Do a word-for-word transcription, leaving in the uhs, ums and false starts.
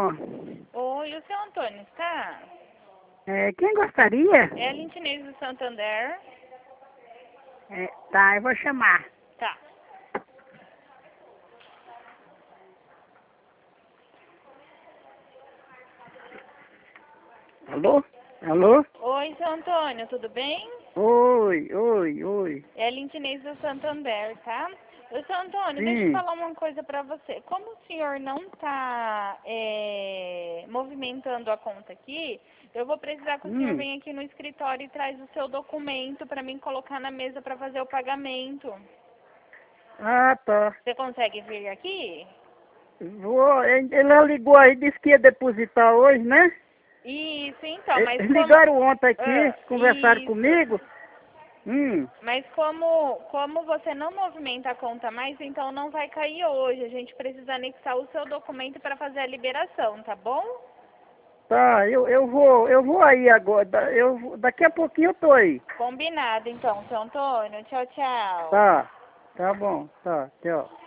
Alô? Oi, o seu Antônio está? É, quem gostaria? É a Lintinês do Santander. É, tá, eu vou chamar. Tá. Alô? Alô? Oi, seu Antônio, tudo bem? Oi, oi, oi. É a Lintinês do Santander, tá? Ô, seu Antônio, deixa eu Sim. falar uma coisa pra você. Como o senhor não tá é, movimentando a conta aqui, eu vou precisar que o senhor Hum. venha aqui no escritório e traz o seu documento pra mim colocar na mesa pra fazer o pagamento. Ah, tá. Você consegue vir aqui? Vou, ela ligou aí, disse que ia depositar hoje, né? Isso, então, mas Eles como... ligaram ontem aqui, Ah, conversaram isso. comigo. Hum. Mas como, como você não movimenta a conta mais, então não vai cair hoje. A gente precisa anexar o seu documento para fazer a liberação, tá bom? Tá, eu, eu vou, eu vou aí agora. da- Eu, vou- daqui a pouquinho eu tô aí. Combinado, então, seu Antônio. Tchau, tchau. Tá, tá bom, tá, tchau.